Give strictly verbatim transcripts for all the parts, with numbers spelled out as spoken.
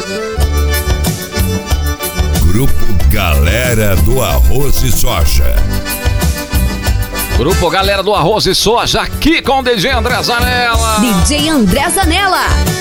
Grupo Galera do Arroz e Soja. Grupo Galera do Arroz e Soja, aqui com o D J André Zanella. D J André Zanella.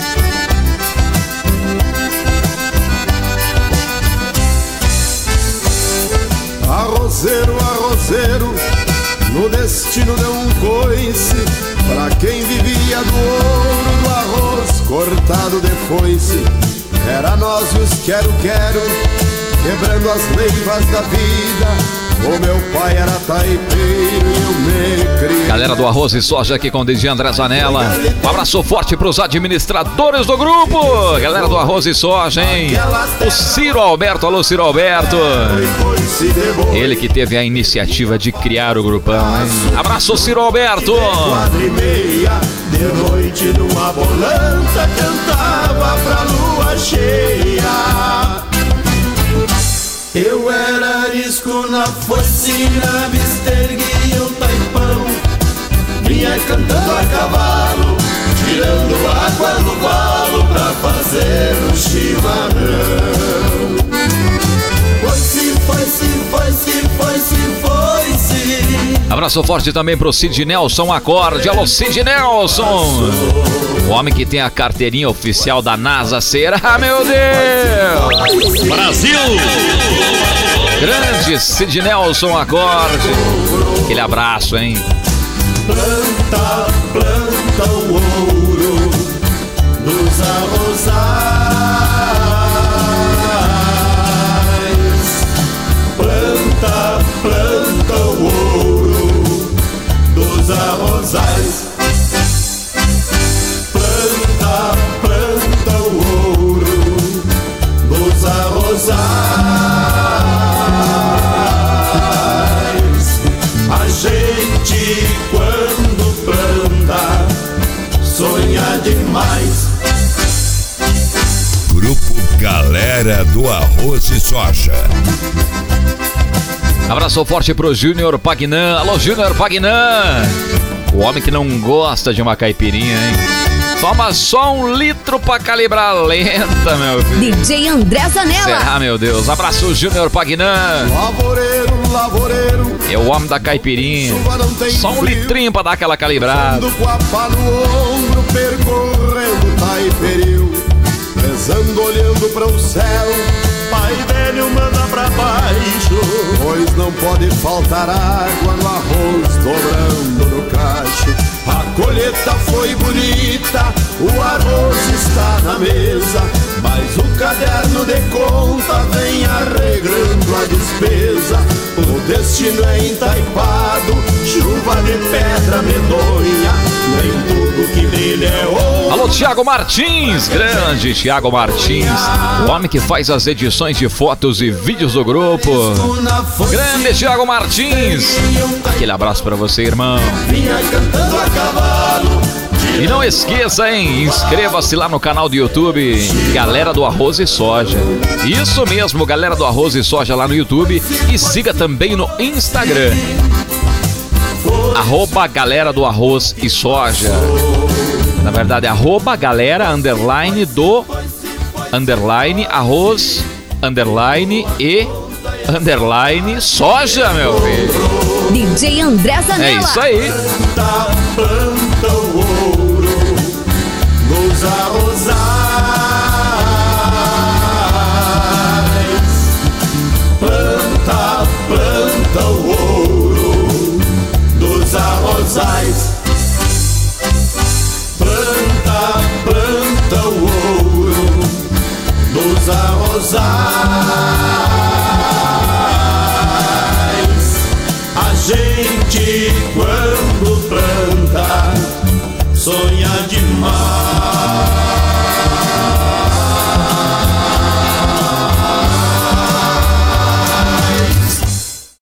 Arrozeiro, arrozeiro, no destino deu um coice pra quem vivia do ouro do arroz cortado de foice. Era nós e os quero-quero, quebrando as leivas da vida. O meu pai era taipeiro e eu me criei. Galera do Arroz e Soja aqui com o D J André Zanella. Um abraço forte pros administradores do grupo. Galera do Arroz e Soja, hein? O Ciro Alberto, alô Ciro Alberto. Ele que teve a iniciativa de criar o grupão, hein? Abraço Ciro Alberto. De noite numa bolanta cantava pra lua cheia. Eu era arisco na foice, na vista erguia o taipão. Vinha cantando a cavalo, tirando água do valo pra fazer o chimarrão. Foi-se, foi-se, foi-se, foi-se, foi-se. Abraço forte também pro Cid Nelson Acorde. Alô Cid Nelson, o homem que tem a carteirinha oficial da NASA. Será, meu Deus? Brasil! Grande Cid Nelson Acorde. Aquele abraço, hein? Planta, planta o ouro dos arrozais. Planta, planta o ouro dos arrozais. Planta, planta o ouro dos arrozais. A gente quando planta sonha demais. Grupo Galera do Arroz e Soja. Abraço forte pro Júnior Pagnan. Alô Júnior Pagnan, o homem que não gosta de uma caipirinha, hein? Toma só um litro pra calibrar lenta, meu filho. D J André Zanella. Será, meu Deus? Abraço Júnior Pagnan. Lavoureiro, lavoureiro, É o homem da caipirinha. Só um litrinho pra dar aquela calibrada. com a pá no ombro, percorrendo Taiperiu, rezando, olhando para o céu. Pai velho manda pra baixo, pois não pode faltar água no arroz dobrando no cacho. A colheita foi bonita, o arroz está na mesa, mas o caderno de conta vem arreglando a despesa. O destino é entaipado, chuva de pedra medonha, nem tudo que brilha é ouro. Alô Thiago Martins, grande Thiago Martins, o homem que faz as edições de fotos e vídeos do grupo. Grande Thiago Martins, aquele abraço pra você, irmão. Vinha cantando a cavalo. E não esqueça, hein? Inscreva-se lá no canal do YouTube Galera do Arroz e Soja. Isso mesmo, Galera do Arroz e Soja lá no YouTube. E siga também no Instagram arroba Galera do Arroz e Soja. Na verdade, arroba Galera underline do underline arroz underline e underline soja, meu filho. D J André Zanella. É isso aí. Planta, planta o ouro nos arrozais. Planta, planta o ouro dos arrozais. Planta, planta o ouro dos arrozais. A gente quando planta sonha demais.